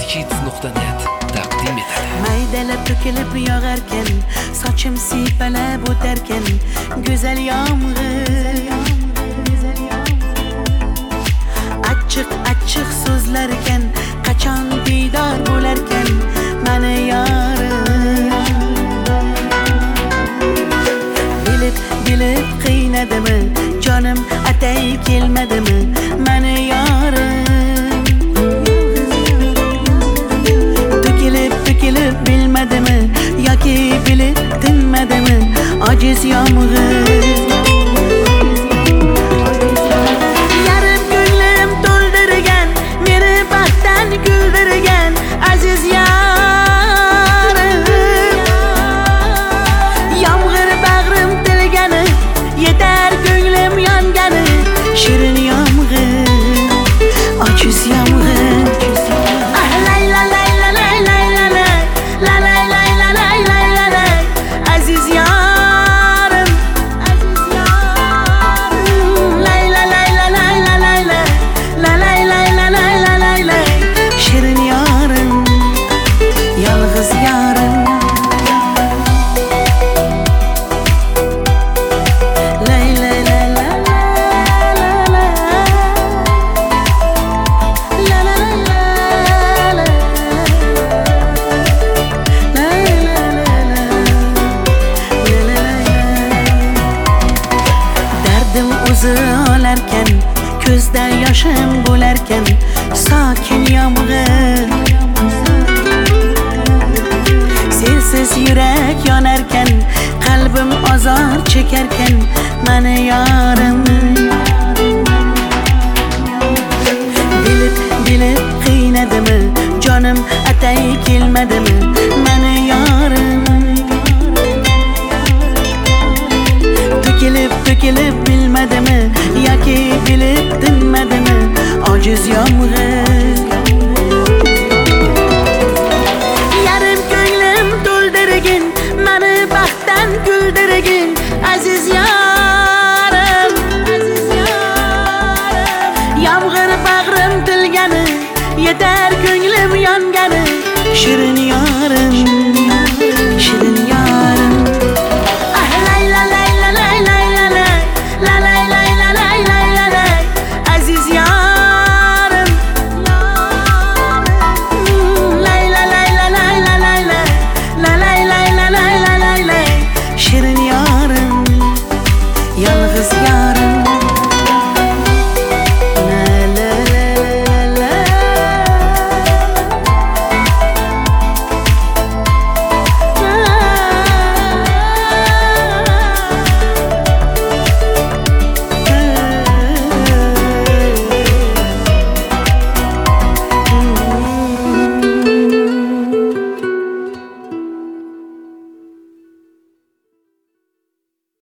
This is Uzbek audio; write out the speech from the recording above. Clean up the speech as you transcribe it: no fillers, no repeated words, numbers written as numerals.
Kids.net taqdim etadi. Maydalab to'kilib yog'arkan, sochim siypalab o'tarkan, go'zal yomg'ir. Achchiq so'zlarkan, qachon diydor bo'larkan, mani yorim. Bilib qiynadimi, jonim atay kelmadimi, mani yorim. To'kilib bilmadimi, yoki bilib tinmadimi, ojiz yomg'ir. Yarim ko'nglim to'ldirgan, meni baxtdan kuldirgan aziz yorim. Yomg'ir bag'rim tilgani, yetar ko'nglim yongani, shirin yomg'ir, ojiz yomg'ir. Olarkan, ko'zda yoshim bo'larkan, sokin yomg'ir. Sensiz yurak yonarkan, qalbim azor chekarkan, mani yorim. Bilib qiynadimi, jonim atay kelmadimi, mani yorim. To'kilib bilmadimi, yoki bilib tinmadimi, ojiz yomg'ir. Yarim ko'nglim to'ldirgin, mani baxtdan kuldirgin aziz yorim. Yomg'ir bag'rim tilgani, yetar ko'nglim yongani, shirin yorim.